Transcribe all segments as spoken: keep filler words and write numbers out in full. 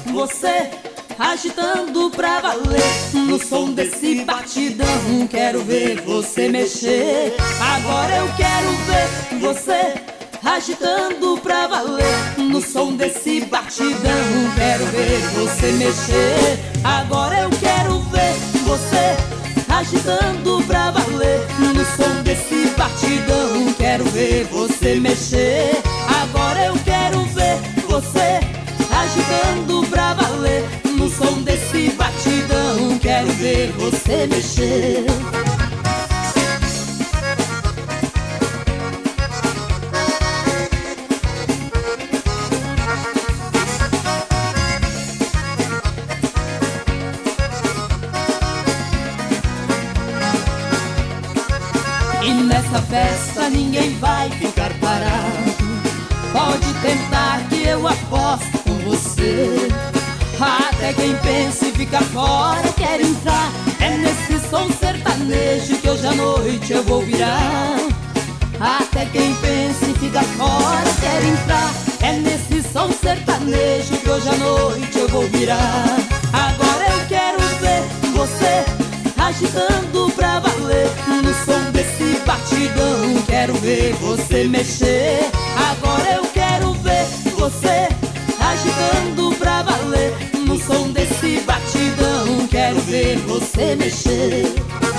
você agitando pra valer. No som desse batidão quero ver você mexer. Agora eu quero ver você agitando pra valer. No som desse batidão quero ver você mexer. Agora eu quero ver você agitando pra valer. No som desse batidão quero ver você mexer. Agora eu quero ver você agitando pra valer. No som desse batidão quero ver você mexer. E nessa festa ninguém vai ficar parado. Pode tentar que eu aposto com você. Até quem pensa e fica fora quer entrar. É nesse som sertanejo que hoje à noite eu vou virar. Até quem pensa e fica fora quer entrar. É nesse som sertanejo que hoje à noite eu vou virar. Agora eu quero ver você agitando pra valer. No som desse batidão quero ver você mexer. Agora eu quero ver você agitando pra valer. No som desse batidão quero ver você mexer.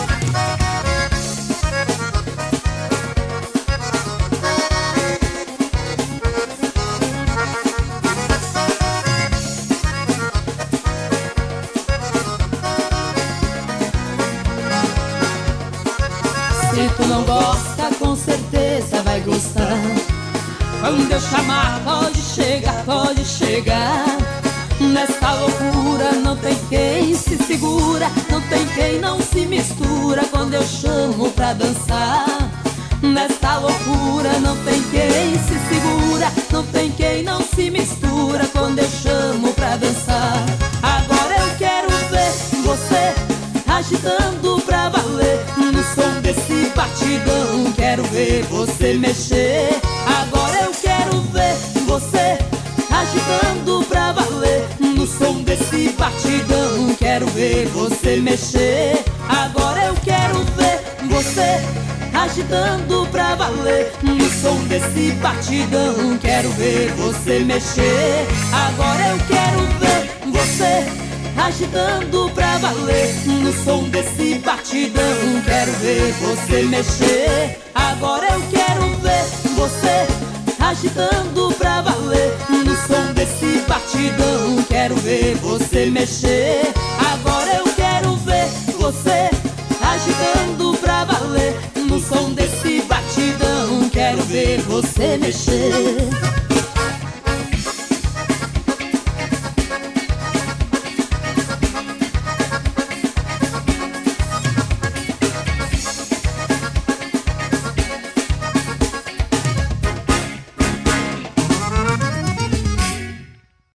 Se tu não gosta, com certeza vai gostar. Quando eu chamar, pode chegar, pode chegar. Nesta loucura não tem quem se segura, não tem quem não se mistura quando eu chamo pra dançar. Nesta loucura não tem quem se segura, não tem quem não se mistura quando eu chamo pra dançar. Agora eu quero ver você agitando pra valer. No som desse batidão quero ver você mexer. Agora eu quero ver você agitando pra valer. No som desse batidão quero ver você mexer. Agora eu quero ver você agitando pra valer. No som desse batidão quero ver você mexer. Agora eu quero ver você agitando pra valer. No som desse batidão quero ver você mexer. Agora eu quero ver você agitando pra valer. No som desse batidão quero ver você mexer. Agora eu quero ver você agitando pra valer. No som desse batidão quero ver você mexer.